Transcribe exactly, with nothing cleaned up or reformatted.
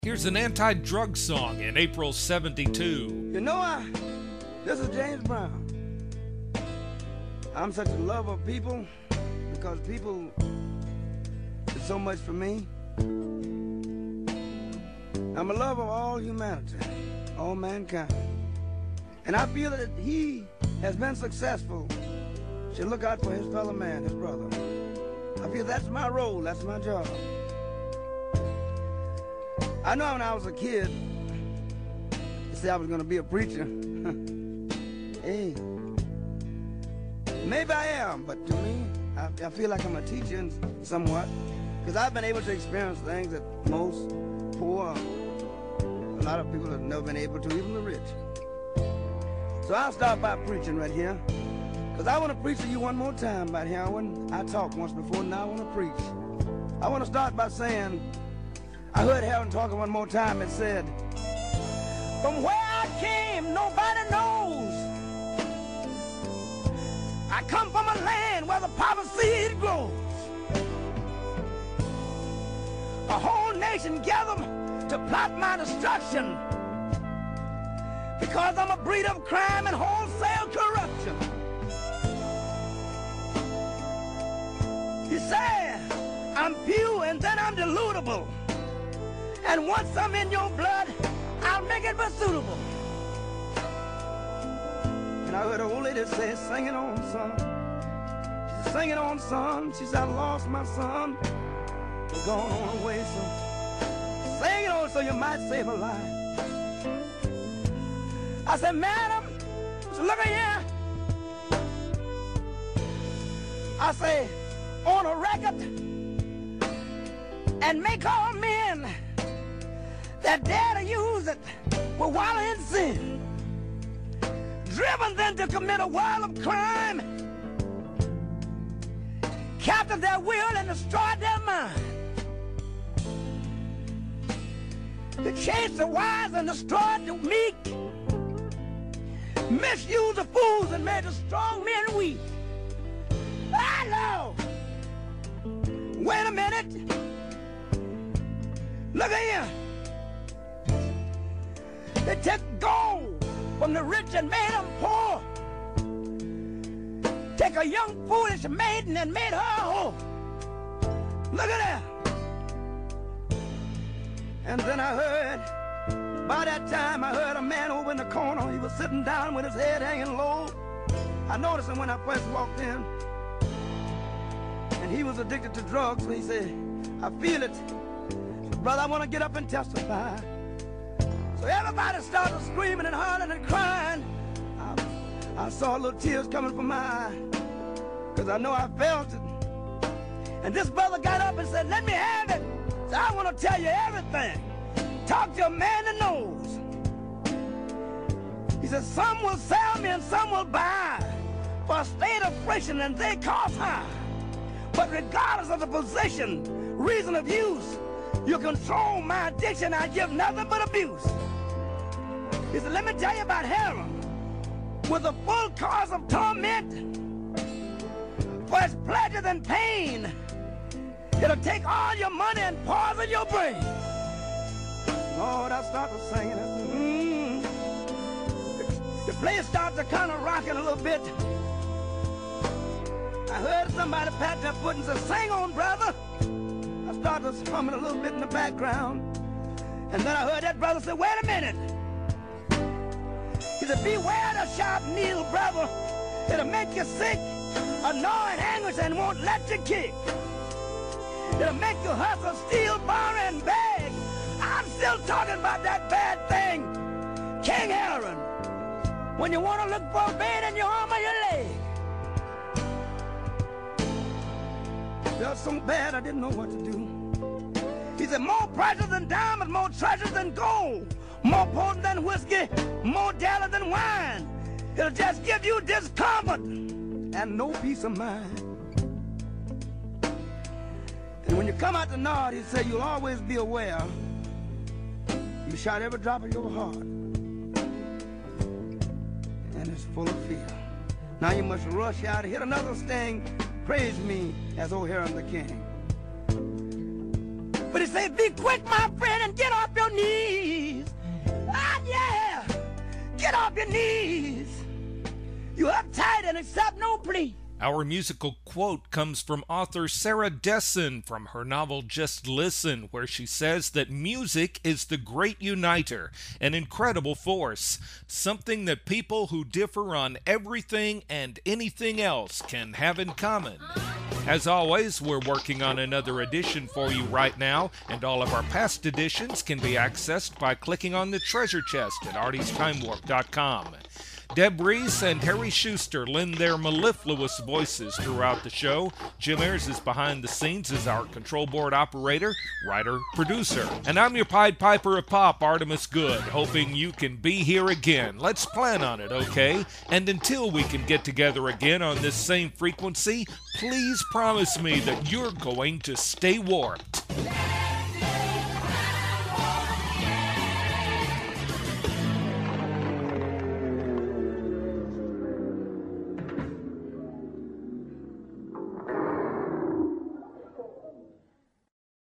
Here's an anti-drug song in April seventy-two. You know, I, this is James Brown. I'm such a lover of people because people did so much for me. I'm a lover of all humanity, all mankind. And I feel that he has been successful should look out for his fellow man, his brother. I feel that's my role, that's my job. I know when I was a kid, they said I was going to be a preacher. Hey, maybe I am, but to me, I, I feel like I'm a teacher in somewhat, because I've been able to experience things that most poor, a lot of people have never been able to, even the rich. So I'll start by preaching right here, because I want to preach to you one more time about heroin. I talked once before, now I want to preach. I want to start by saying, I heard Heron talking one more time and said, from where I came, nobody knows. I come from a land where the poppy seed grows. A whole nation gathered to plot my destruction because I'm a breed of crime and wholesale corruption. He said, I'm pure and then I'm deludible. And once I'm in your blood, I'll make it suitable. And I heard an old lady say, sing it on, son. She said, sing it on, son. She said, I lost my son. He's gone on away, so sing it on so you might save a life. I said, madam, so look at here. I say, on a record and make all men that dare to use it will wallow in sin, driven then to commit a world of crime, capture their will and destroy their mind, to chase the wise and destroy the meek, misuse the fools and make the strong men weak. Hello! Wait a minute. Look at here. They took gold from the rich and made them poor. Take a young foolish maiden and made her a whore. Look at that. And then I heard, by that time I heard a man over in the corner. He was sitting down with his head hanging low. I noticed him when I first walked in. And he was addicted to drugs, so he said, I feel it. Brother, I want to get up and testify. So everybody started screaming and hollering and crying. I, I saw little tears coming from my eye, because I know I felt it. And this brother got up and said, let me have it. So I want to tell you everything. Talk to a man that knows. He said, some will sell me and some will buy for a state of friction and they cost high. But regardless of the position, reason of use, you control my addiction, I give nothing but abuse. He said, let me tell you about heroin. With a full cause of torment, for its pleasure and pain, it'll take all your money and poison your brain. Lord, I started singing. I said, mm. The place started to kind of rocking a little bit. I heard somebody pat their foot and said, sing on, brother. I started humming a little bit in the background. And then I heard that brother say, wait a minute. He said, beware the sharp needle, brother. It'll make you sick, annoy and anguish and won't let you kick. It'll make you hustle, steal, borrow, and beg. I'm still talking about that bad thing, King Heroin. When you want to look for a vein in your arm or your leg. It felt so bad I didn't know what to do. He said, more precious than diamonds, more treasures than gold, more potent than whiskey, more deadly than wine. It'll just give you discomfort and no peace of mind. And when you come out the Nard, he said, you'll always be aware you shot every drop of your heart, and it's full of fear. Now you must rush out, hit another sting, praise me as O Heron the King. But he said, be quick, my friend, and get off your knees. Ah, yeah. Get off your knees. You uptight and accept no plea. Our musical quote comes from author Sarah Dessen from her novel Just Listen, where she says that music is the great uniter, an incredible force, something that people who differ on everything and anything else can have in common. As always, we're working on another edition for you right now, and all of our past editions can be accessed by clicking on the treasure chest at arties time warp dot com. Deb Reese and Harry Schuster lend their mellifluous voices throughout the show. Jim Ayers is behind the scenes as our control board operator, writer, producer. And I'm your Pied Piper of Pop, Artemis Good, hoping you can be here again. Let's plan on it, okay? And until we can get together again on this same frequency, please promise me that you're going to stay warped.